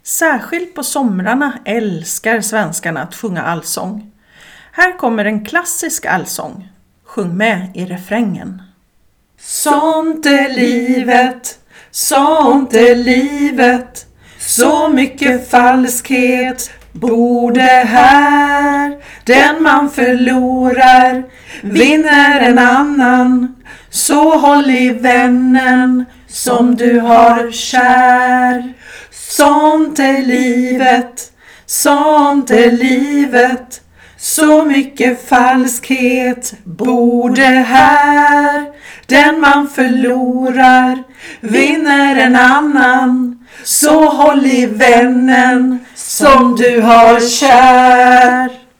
Särskilt på somrarna älskar svenskarna att sjunga allsång. Här kommer en klassisk allsång. Sjung med i refrängen. Sånt är livet, sånt är livet. Så mycket falskhet borde här. Den man förlorar vinner en annan. Så håll i vännen som du har kär. Sånt är livet, sånt är livet. Så mycket falskhet borde här. Den man förlorar vinner en annan. Så håll i vännen som du har kär.